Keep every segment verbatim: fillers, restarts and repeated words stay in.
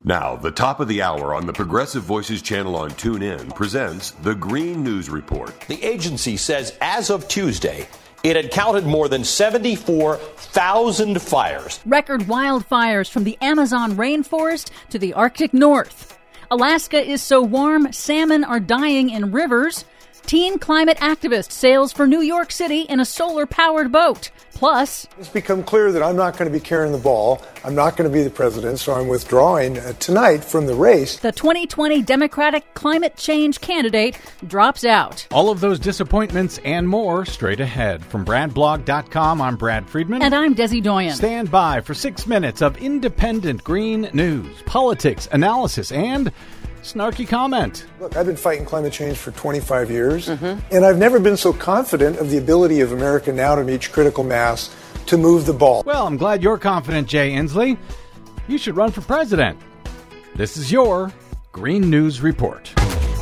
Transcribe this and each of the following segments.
Now, the top of the hour on the Progressive Voices channel on TuneIn presents the Green News Report. The agency says as of Tuesday, it had counted more than seventy-four thousand fires. Record wildfires from the Amazon rainforest to the Arctic North. Alaska is so warm, salmon are dying in rivers. Teen climate activist sails for New York City in a solar-powered boat. Plus, it's become clear that I'm not going to be carrying the ball. I'm not going to be the president, so I'm withdrawing uh, tonight from the race. The twenty twenty Democratic climate change candidate drops out. All of those disappointments and more straight ahead. From Brad Blog dot com, I'm Brad Friedman. And I'm Desi Doyen. Stand by for six minutes of independent green news, politics, analysis, and snarky comment. Look, I've been fighting climate change for twenty-five years, mm-hmm. and I've never been so confident of the ability of America now to reach critical mass to move the ball. Well, I'm glad you're confident, Jay Inslee. You should run for president. This is your Green News Report.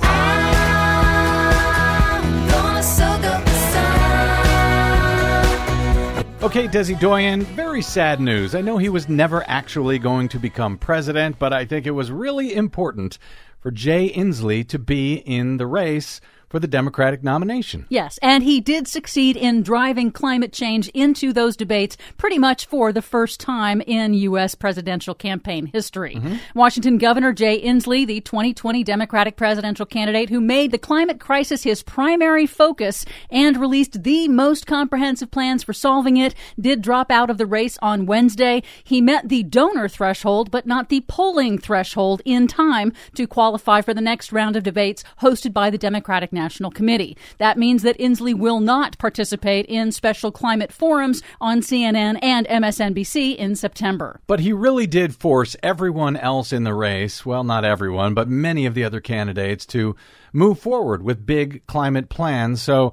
Okay, Desi Doyen, very sad news. I know he was never actually going to become president, but I think it was really important for Jay Inslee to be in the race for the Democratic nomination. Yes, and he did succeed in driving climate change into those debates pretty much for the first time in U S presidential campaign history. Mm-hmm. Washington Governor Jay Inslee, the twenty twenty Democratic presidential candidate who made the climate crisis his primary focus and released the most comprehensive plans for solving it, did drop out of the race on Wednesday. He met the donor threshold, but not the polling threshold in time to qualify for the next round of debates hosted by the Democratic National Committee. That means that Inslee will not participate in special climate forums on C N N and M S N B C in September. But he really did force everyone else in the race, well, not everyone, but many of the other candidates to move forward with big climate plans. So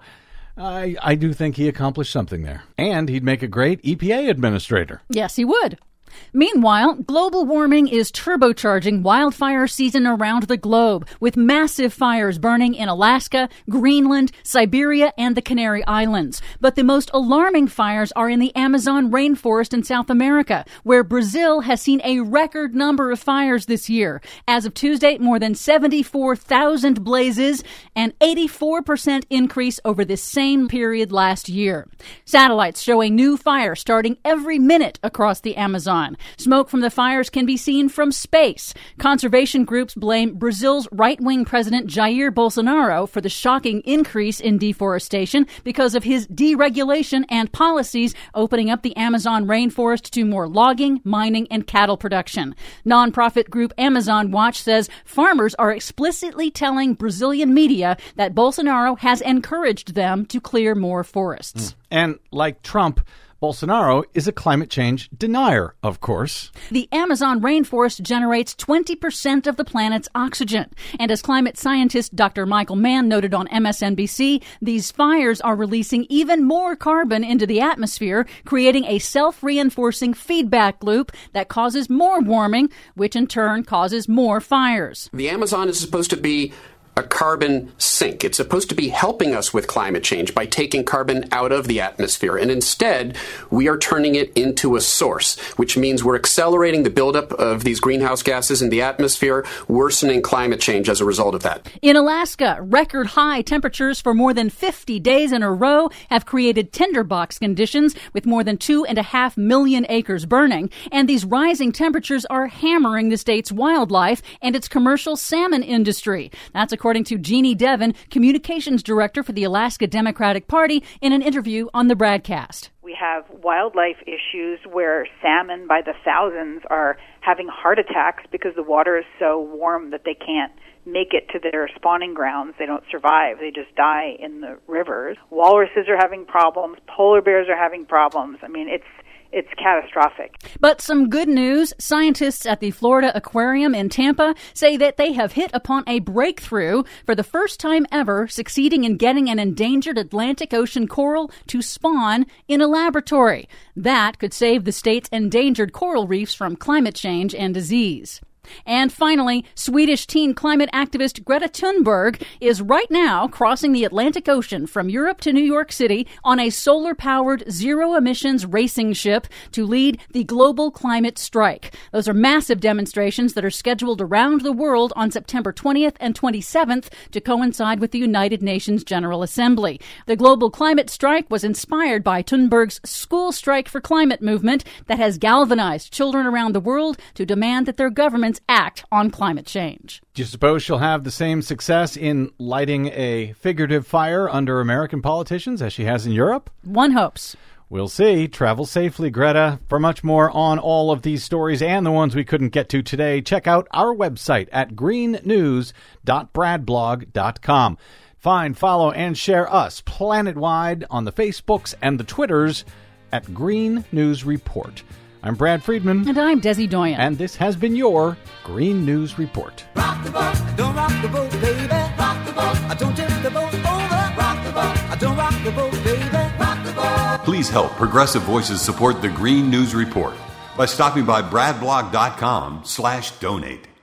I, I do think he accomplished something there. And he'd make a great E P A administrator. Yes, he would. Meanwhile, global warming is turbocharging wildfire season around the globe, with massive fires burning in Alaska, Greenland, Siberia, and the Canary Islands. But the most alarming fires are in the Amazon rainforest in South America, where Brazil has seen a record number of fires this year. As of Tuesday, more than seventy-four thousand blazes, an eighty-four percent increase over the same period last year. Satellites show a new fire starting every minute across the Amazon. Smoke from the fires can be seen from space. Conservation groups blame Brazil's right-wing president Jair Bolsonaro for the shocking increase in deforestation because of his deregulation and policies opening up the Amazon rainforest to more logging, mining, and cattle production. Nonprofit group Amazon Watch says farmers are explicitly telling Brazilian media that Bolsonaro has encouraged them to clear more forests. Mm. And like Trump, Bolsonaro is a climate change denier, of course. The Amazon rainforest generates twenty percent of the planet's oxygen. And as climate scientist Doctor Michael Mann noted on M S N B C, these fires are releasing even more carbon into the atmosphere, creating a self-reinforcing feedback loop that causes more warming, which in turn causes more fires. The Amazon is supposed to be a carbon sink. It's supposed to be helping us with climate change by taking carbon out of the atmosphere. And instead, we are turning it into a source, which means we're accelerating the buildup of these greenhouse gases in the atmosphere, worsening climate change as a result of that. In Alaska, record high temperatures for more than fifty days in a row have created tinderbox conditions with more than two and a half million acres burning. And these rising temperatures are hammering the state's wildlife and its commercial salmon industry. That's a according to Jeannie Devon, communications director for the Alaska Democratic Party, in an interview on the broadcast. We have wildlife issues where salmon by the thousands are having heart attacks because the water is so warm that they can't make it to their spawning grounds. They don't survive. They just die in the rivers. Walruses are having problems. Polar bears are having problems. I mean, it's It's catastrophic. But some good news. Scientists at the Florida Aquarium in Tampa say that they have hit upon a breakthrough for the first time ever, succeeding in getting an endangered Atlantic Ocean coral to spawn in a laboratory. That could save the state's endangered coral reefs from climate change and disease. And finally, Swedish teen climate activist Greta Thunberg is right now crossing the Atlantic Ocean from Europe to New York City on a solar-powered zero-emissions racing ship to lead the global climate strike. Those are massive demonstrations that are scheduled around the world on September twentieth and twenty-seventh to coincide with the United Nations General Assembly. The global climate strike was inspired by Thunberg's School Strike for Climate movement that has galvanized children around the world to demand that their governments act on climate change. Do you suppose she'll have the same success in lighting a figurative fire under American politicians as she has in Europe? One hopes. We'll see. Travel safely, Greta. For much more on all of these stories and the ones we couldn't get to today, check out our website at green news dot brad blog dot com. Find, follow, and share us planet-wide on the Facebooks and the Twitters at Green News Report. I'm Brad Friedman. And I'm Desi Doyen. And this has been your Green News Report. Rock the boat, don't rock the boat, baby. Rock the boat, don't tip the boat over. Rock the boat, don't rock the boat, baby. Rock the boat. Please help Progressive Voices support the Green News Report by stopping by bradblog dot com slash donate.